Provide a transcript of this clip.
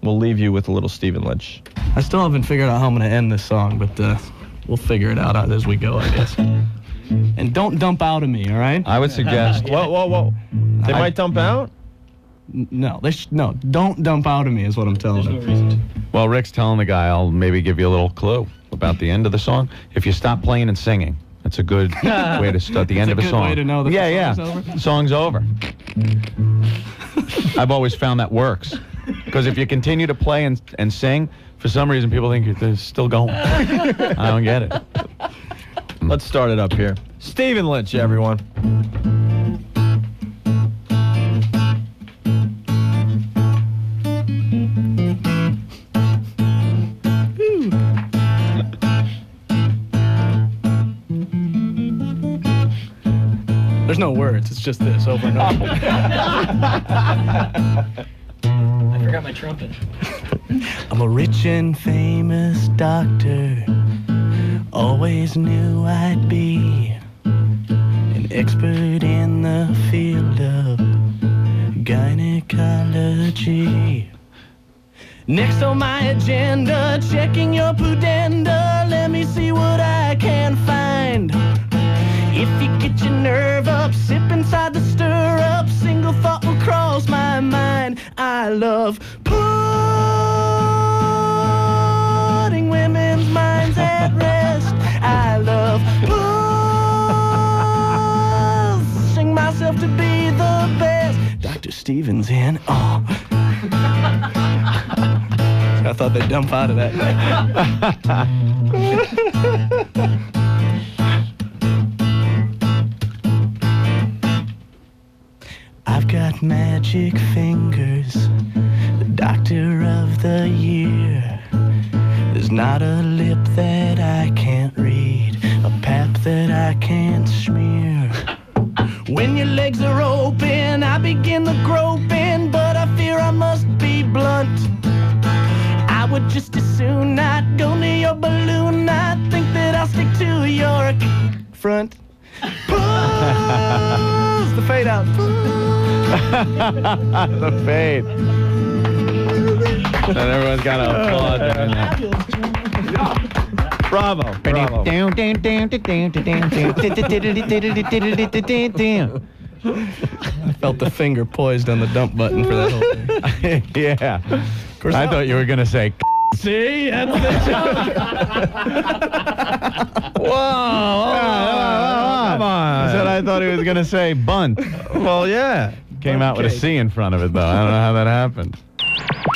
we'll leave you with a little Stephen Lynch. I still haven't figured out how I'm going to end this song, but we'll figure it out as we go, I guess. And don't dump out of me, all right? I would suggest... Whoa. They might dump out? No, no, don't dump out of me is what I'm telling them. No reason to. Well, Rick's telling the guy, I'll maybe give you a little clue about the end of the song. If you stop playing and singing, that's a good way to start the end of a song. Way to know that the song's over? The song's over. I've always found that works. Because if you continue to play and sing, for some reason people think they're still going. I don't get it. Let's start it up here. Stephen Lynch, everyone. There's no words. It's just this over and over. I forgot my trumpet. I'm a rich and famous doctor. Always knew I'd be an expert in the field of gynecology. Next on my agenda, checking your pudenda. Let me see what I can find. If you get your nerve up, sip inside the stirrup. Single thought will cross my mind. I love putting women's minds at rest. I love pushing myself to be the best. Dr. Stevens in. Oh. I thought they'd dump out of that. I've got magic fingers, the doctor of the year. There's not a lip that I can't read, a pap that I can't smear. When your legs are open, I begin the groping, but I fear I must be blunt. I would just as soon not go near your balloon. I think that I'll stick to your front. Pulls the fade out. The fade. And everyone's got to applaud during that. Bravo. I felt the finger poised on the dump button for that whole thing. Yeah. Of course, I thought you were going to say... See? That's the joke. Whoa. Come on. I said I thought he was going to say bunt. Well, yeah. Came out with a C in front of it, though. I don't know how that happened.